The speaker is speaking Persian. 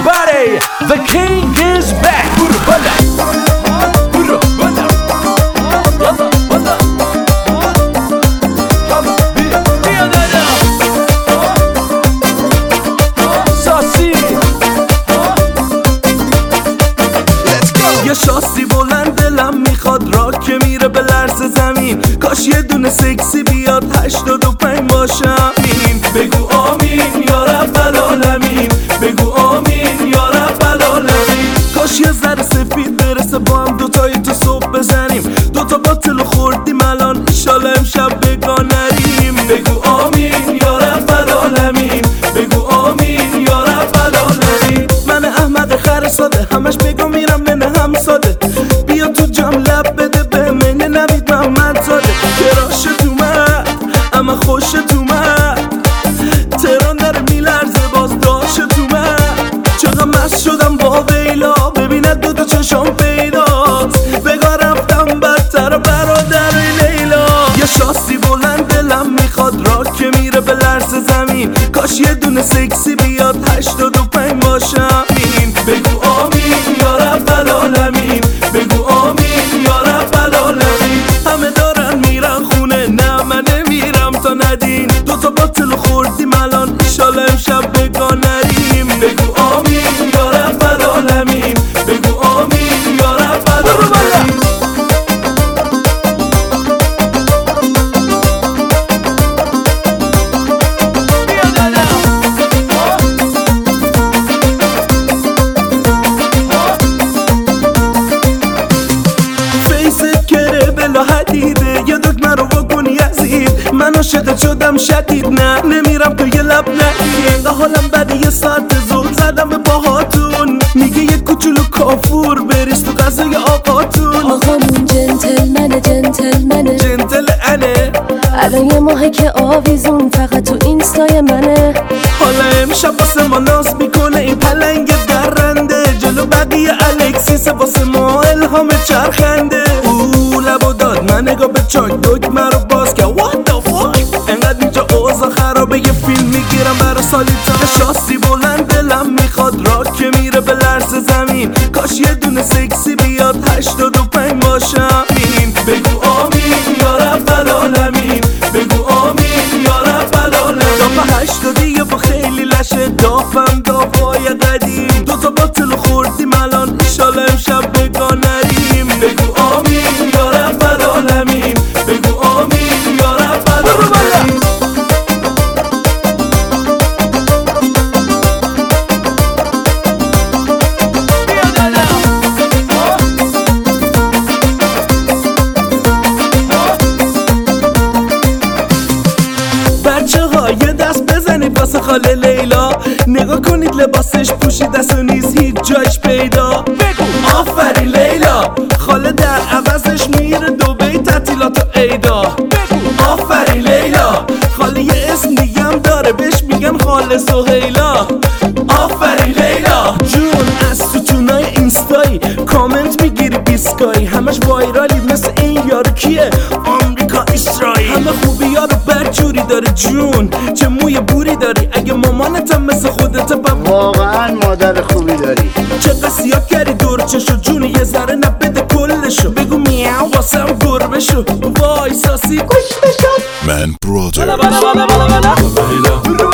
everybody, the king is back. یه شاسی بلند دلم میخواد را که میره به لرز زمین. کاش یه دونه سکسی بیاد 85 باشم این. بگو آمین یا رب العالمین، بگو آمین یا رب العالمین. کاش یه ذره سفید برسه با هم دوتایی تو صبح بزنیم. دوتا باطل خوردیم الان ایشالا امشب بگانریم. بگو آمین یا رب العالمین، بگو آمین یا رب العالمین. من احمد خر ساده همش بگو میرم نه هم ساده. بیا تو جام لب بده به من نوید محمد زاده. کراشت اومد اما خوشت اومد، تهران داره میلرزه باز داشت اومد. چقدر مست شدم با ویلا ببیند دوتا چشام پیداست. بگاه رفتم بدتر برادر لیلا. یه شاسی بلند دلم میخواد را که میره به لرز زمین. کاش یه دونه سکسی بیاد 85 باشم این. بگو آمین یا رب العالمین، بگو آمین یا رب العالمین. همه دارن میرن خونه نه من نمیرم تا ندین. دوتا باطل خوردیم الان ایشالا امشب بگانریم. بگو آمین یا رب العالمین، بگو آمین یا رب العالمین. حدیده یه دکمه رو بکنی عزیز. من عاشقت شدم شدید نه نمیرم تو یه لب نگی. اینقدر حالم بده یه ساعت زود زدم به باهاتون. میگه یه کوچولو کافور بریز تو غذای آقاتون. آقامون جنتلمنه جنتلمنه جنتل انه. الان یه ماهه که آویزون فقط تو اینستای منه. حالا امشب واسه ما ناز میکنه این پلنگ درنده. جلو بقیه الکسیس واسه ما الهام چرخنده. لبو داد من نگاه به چاک دکمه رو باز که what the fuck. انقدر اینجا اوضاع خرابه یه فیلم میگیرم برا سالیتا. شاسی بلند دلم میخواد را که میره به لرز زمین. کاش یه دونه سکسی بیاد 85 باشم این. بگو آمین یا رب العالمین، بگو آمین یا رب العالمین. دافه 80 یا با خیلی لشه دافم دافای قدیم. دوتا باطل خوردیم الان ایشالا امشب بگانریم. بگو آمین یا رب العالمین، بگو آمین یا رب العالمین. بچه ها یه دست بزنید واسه خاله لیلا. نگاه کنید لباسش پوشیده است و نیز هیچ جایش پیدا. بگو آفرین لیلا. خاله در عوضش میره دبی تعطیلات و عیدا. بگو آفرین لیلا. خاله یه اسم دیگه هم داره بهش میگن خاله سهیلا. آفرین لیلا جون. از ستونای اینستایی کامنت میگیری بیسکایی. همش وایرالی مثل این یارو کیه آمریکا اسرائیل. همه خوبی یارو برجوری داره جون. چه موی بوری داری اگه مامانتم مثل خودت واقعا مادر خوبی داری. چه قصیات کردی دور چشو جون یه ذره نبده کلشو. بگو میاو واسم گربه شو. وای ساسی گوش بشو. من برادر